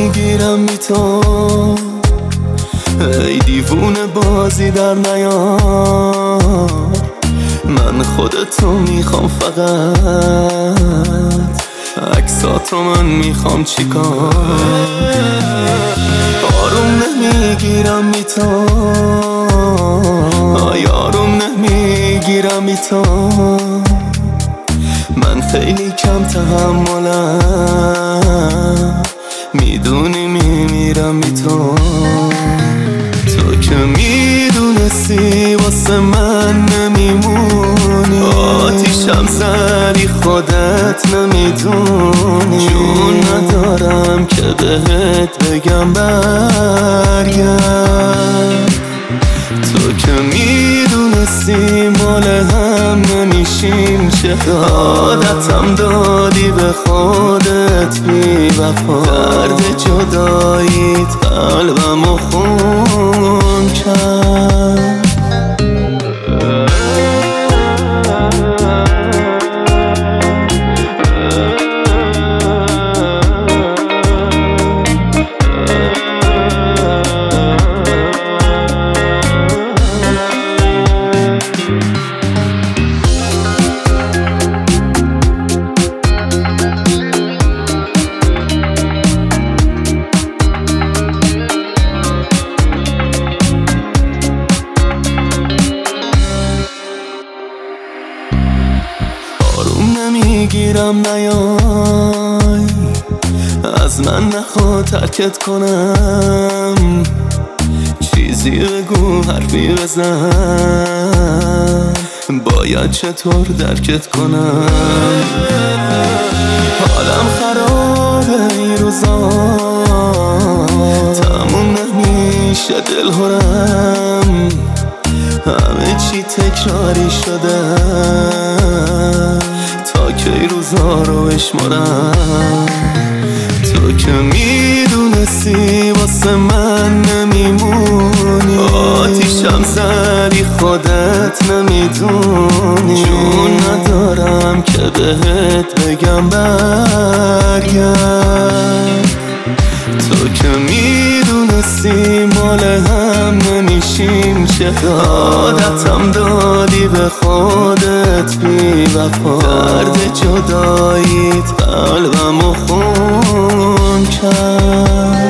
نمیگیرم بی تو، ای دیوونه بازی در نیار. من خودتو میخوام فقط، عکساتو من میخوام چیکار. آروم نمیگیرم بی تو، آروم نمیگیرم بی تو. من خیلی کم تحملم، میدونی میمیرم بی تو. تو که میدونستی واسه من نمیمونی، آتیشم زدی خودت نمیدونی. جون ندارم که بهت بگم برگرد. تو که میدونستی مال هم نمیشیم، چه عادتم دادی به خودت بی وفا. درد جداییت قلبمو خون کرد. آروم نمیگیرم نیای، از من نخوا ترکت کنم. چیزی بگو حرفی بزن، باید چطور درکت کنم. حالم خرابه این روزا، تموم نمیشه دلهرم. همه چی تکراری شده، تا کی روزا رو بشمارم. تو که میدونستی واسه من نمیمونی، آتیشم زدی خودت نمیدونی. جون ندارم که بهت بگم برگرد. تو که میدونستی مال هم نمیشیم، چه عادتم دادی به خودت بی وفا. درد جداییت قلبمو خون کرد.